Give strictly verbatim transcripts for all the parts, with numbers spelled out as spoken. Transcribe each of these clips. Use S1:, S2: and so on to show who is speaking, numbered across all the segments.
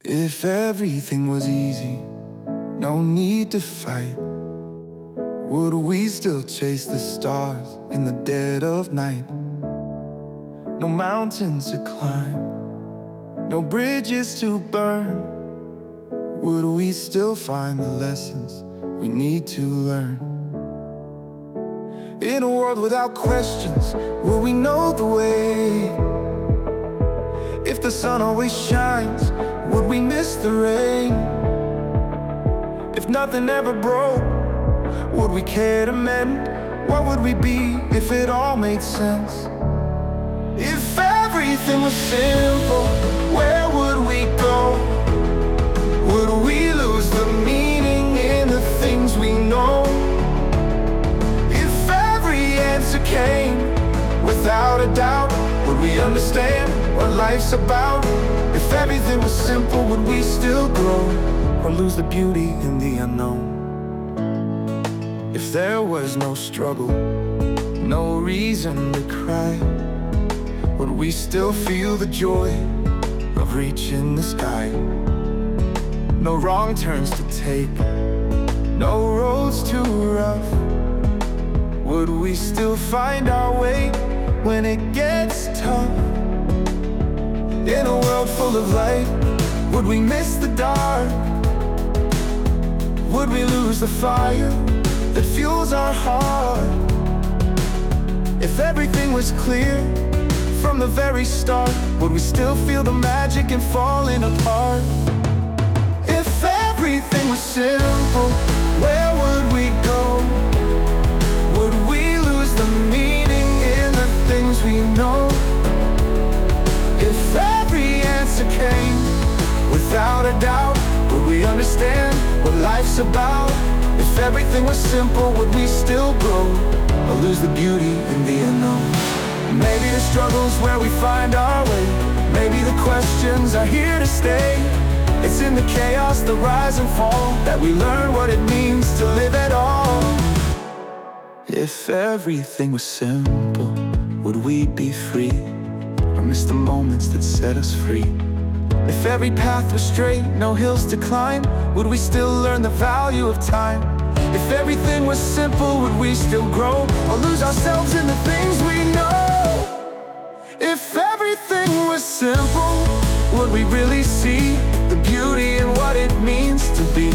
S1: If everything was easy, no need to fight, would we still chase the stars in the dead of night? No mountains to climb, no bridges to burn, would we still find the lessons we need to learn? In a world without questions, will we know the way? If the sun always shines, would we miss the rain? If nothing ever broke, would we care to mend? What would we be if it all made sense? If everything was simple, where would we go? Would we lose the meaning in the things we know? If every answer came without a doubt, would we understand what life's about? If everything was simple, would we still grow or lose the beauty in the unknown? If there was no struggle, no reason to cry, would we still feel the joy of reaching the sky? No wrong turns to take, no roads too rough, would we still find our way when it gets tough? In a world full of light, would we miss the dark? Would we lose the fire that fuels our heart? If everything was clear from the very start, would we still feel the magic in falling apart? If everything was simple, where would we go? Would we lose the meaning in the things we know? If every answer came without a doubt, would we understand what life's about? If everything was simple, would we still grow or lose the beauty in the unknown? Maybe the struggle's where we find our way, maybe the questions are here to stay. It's in the chaos, the rise and fall, that we learn what it means to live at all. If everything was simple, would we be free or miss the moments that set us free? If every path was straight, no hills to climb, would we still learn the value of time? If everything was simple, would we still grow or lose ourselves in the things we know? If everything was simple, would we really see the beauty in what it means to be?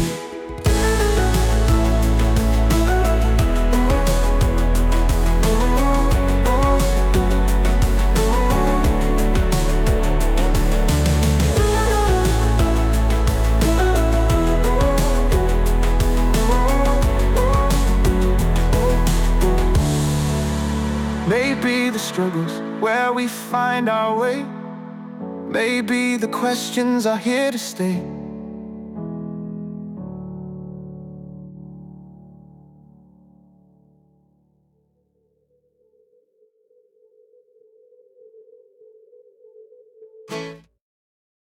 S1: Maybe the struggles where we find our way, maybe the questions are here to stay.